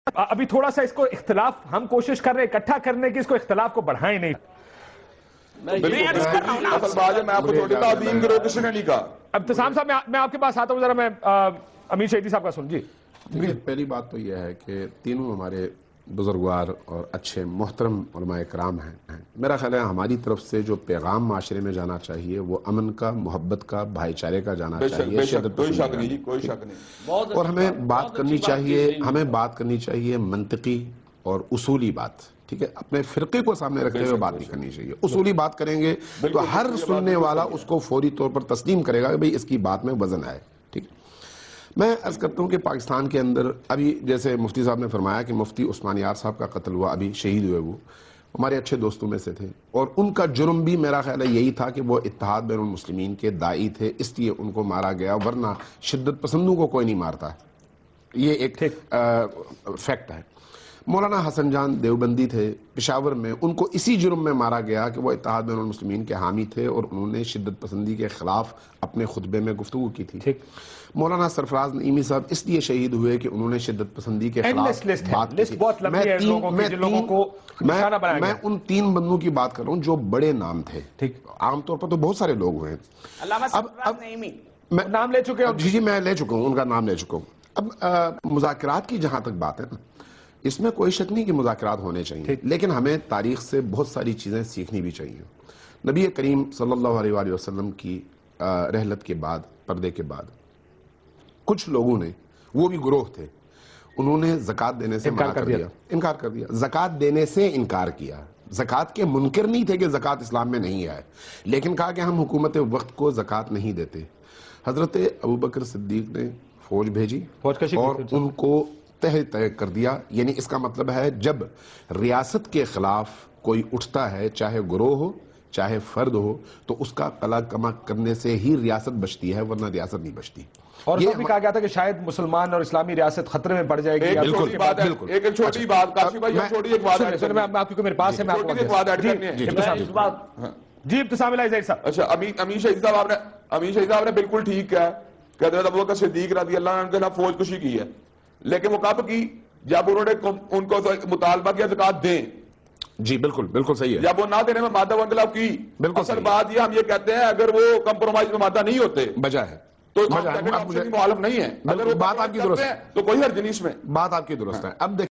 ابھی تھوڑا سا اس کو اختلاف ہم کوشش کر رہے ہیں اکٹھا کرنے کی، اس کو اختلاف کو بڑھائیں نہیں۔ اصل بات ہے میں آپ کو تھوڑی تعظیم کرو کسی نے نہیں کہا۔ ابتسام صاحب میں آپ کے پاس آتا ہوں، ذرا میں امیر شہیدی صاحب کا سن جی۔ پہلی بات تو یہ ہے کہ تینوں ہمارے بزرگوار اور اچھے محترم علماء کرام ہیں۔ میرا خیال ہے ہماری طرف سے جو پیغام معاشرے میں جانا چاہیے وہ امن کا، محبت کا، بھائی چارے کا جانا چاہیے، شدت کوئی شک پسندی نہیں، کوئی شک نہیں۔ اور ہمیں بات کرنی چاہیے منطقی اور اصولی بات، ٹھیک ہے؟ اپنے فرقے کو سامنے رکھتے ہوئے بات نہیں کرنی چاہیے۔ اصولی بات کریں گے تو ہر سننے والا اس کو فوری طور پر تسلیم کرے گا کہ بھئی اس کی بات میں وزن ہے، ٹھیک ہے؟ میں عرض کرتا ہوں کہ پاکستان کے اندر ابھی جیسے مفتی صاحب نے فرمایا کہ مفتی عثمان یار صاحب کا قتل ہوا، ابھی شہید ہوئے، وہ ہمارے اچھے دوستوں میں سے تھے، اور ان کا جرم بھی میرا خیال ہے یہی تھا کہ وہ اتحاد بین المسلمین کے داعی تھے، اس لیے ان کو مارا گیا، ورنہ شدت پسندوں کو کوئی نہیں مارتا، یہ ایک فیکٹ ہے۔ مولانا حسن جان دیوبندی تھے پشاور میں، ان کو اسی جرم میں مارا گیا کہ وہ اتحاد بین المسلمین کے حامی تھے اور انہوں نے شدت پسندی کے خلاف اپنے خطبے میں گفتگو کی تھی۔ مولانا سرفراز نعیمی صاحب اس لیے شہید ہوئے کہ انہوں نے شدت پسندی کے خلاف بات کی تھی۔ میں ان تین بندوں کی بات کر رہا ہوں جو بڑے نام تھے، عام طور پر تو بہت سارے لوگ ہوئے ہیں۔ علامہ سرفراز نعیمی نام لے چکے ہوں؟ جی میں لے چکا ہوں، ان کا نام لے چکا ہوں۔ اب مذاکرات کی جہاں تک بات ہے نا، اس میں کوئی شک نہیں کہ مذاکرات ہونے چاہیے، لیکن ہمیں تاریخ سے بہت ساری چیزیں سیکھنی بھی چاہیے۔ نبی کریم صلی اللہ علیہ وآلہ وسلم کی رحلت کے بعد، پردے کے بعد، کچھ لوگوں نے، وہ بھی گروہ تھے، انہوں نے زکوٰۃ دینے سے انکار کر دیا، زکوٰۃ دینے سے انکار کیا۔ زکوٰۃ کے منکر نہیں تھے کہ زکوٰۃ اسلام میں نہیں ہے، لیکن کہا کہ ہم حکومت وقت کو زکوٰۃ نہیں دیتے۔ حضرت ابوبکر صدیق نے فوج بھیجی اور ان کو تہہ کر دیا، یعنی اس کا مطلب ہے جب ریاست کے خلاف کوئی اٹھتا ہے، چاہے گروہ ہو چاہے فرد ہو، تو اس کا قلع کما کرنے سے ہی ریاست بچتی ہے، ورنہ ریاست نہیں بچتی۔ اور یہ بھی کہا گیا تھا کہ شاید مسلمان اور اسلامی ریاست خطرے میں پڑ جائے گی۔ ایک چھوٹی بات ہے، ایک چھوٹی بات، کاشی بھائی چھوٹی ایک بات ہے، کیونکہ میرے پاس ہے، میں آپ کو جی ابتسام الہی ظہیر صاحب۔ اچھا، امیر شہید صاحب نے بالکل ٹھیک کہا کہ حضرت ابوبکر صدیق رضی اللہ عنہ کے خلاف فوج کشی کی ہے، لیکن وہ کب کی؟ جب انہوں نے ان کو مطالبہ کیا زکوٰۃ دیں۔ جی بالکل صحیح ہے۔ جب وہ نہ دینے میں مادہ وہ انقلاب کی۔ اصل بات یہ ہم یہ کہتے ہیں اگر وہ کمپرومائز میں مادہ نہیں ہوتے بجا ہے تو مخالف نہیں ہے، اگر وہ بات آپ کی درست ہے، تو کوئی حرج نہیں اس میں۔ بات آپ کی درست ہے۔ اب